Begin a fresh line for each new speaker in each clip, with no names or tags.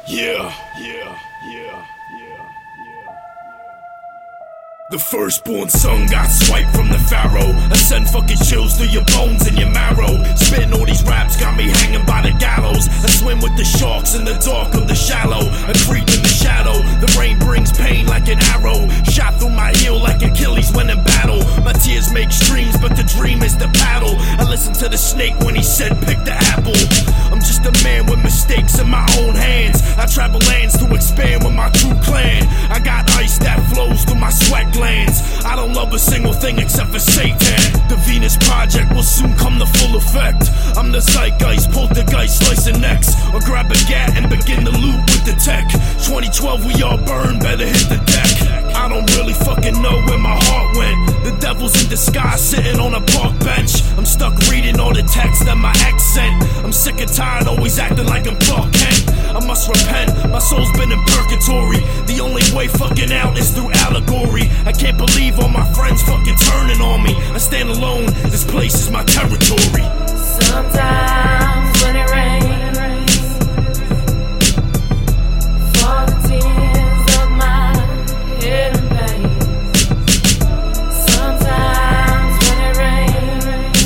Yeah. The firstborn son got swiped from the pharaoh. I send fucking chills through your bones and your marrow. Spitting all these raps got me hanging by the gallows. I swim with the sharks in the dark of the shallow. I creep in the shadow. The rain brings pain like an arrow. Shot through my heel like Achilles when in battle. My tears make streams, but the dream is the paddle. I listened to the snake when he said pick the apple. I'm just a man with mistakes in my own hands. I travel lands to expand with my true clan. I got ice that flows through my sweat glands. I don't love a single thing except for Satan. The Venus Project will soon come to full effect. I'm the zeitgeist, poltergeist, slicing necks. Or grab a gat and begin to loot with the tech. 2012 we all burn, better hit the deck. I don't really fucking know where my heart went. The devil's in disguise sitting on a park bench. I'm stuck reading all the text that my ex sent. I'm sick and tired always acting like I'm Clark Kent. I must repent, my soul's been in purgatory. The only way fucking out is through allegory. I can't believe all my friends fucking turning on me. I stand alone, this place is my territory.
Sometimes when it rains, for the tears of my hidden pain. Sometimes when it rains,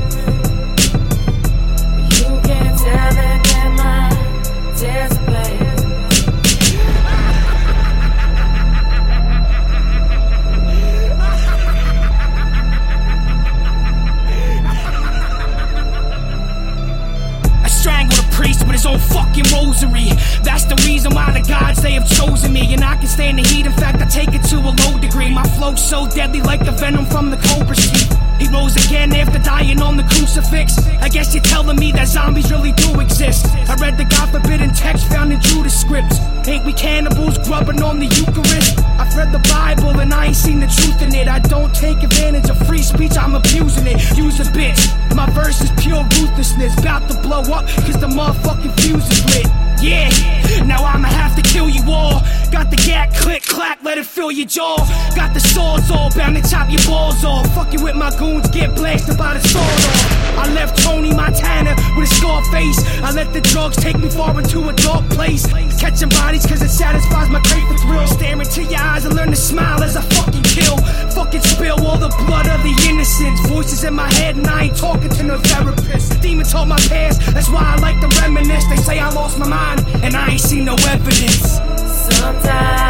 you can't tell it that my tears are pain.
Strangle the priest with his own fucking rosary. That's the reason why the gods, they have chosen me. And I can stand the heat, in fact I take it to a low degree. My flow's so deadly like the venom from the cobra sheep. He rose again after dying on the crucifix. I guess you're telling me that zombies really do exist. I read the God forbidden text found in Judas scripts. Ain't we cannibals grubbing on the Eucharist? I've read the Bible and I ain't seen the truth in it. I don't take advantage of free speech, I'm abusing it. Use a bitch, my verse is pure ruthlessness. Bout to blow up cause the motherfucking fuse is lit. Yeah, now I'ma have to kill you all. Got the gat, click, clack, let it fill your jaw. Got the swords all bound to chop your balls off. Fucking with my goons, get blasted by the sword off. I left Tony Montana with a scar face. I let the drugs take me far into a dark place. Catching bodies cause it satisfies my crave for thrill. Stare into your eyes and learn to smile as I fucking kill. Fucking spill all the blood of the innocents. Voices in my head and I ain't talking to no therapist. Demon taught my past, that's why I like to reminisce. They say I lost my mind and I ain't seen no evidence.
Sometimes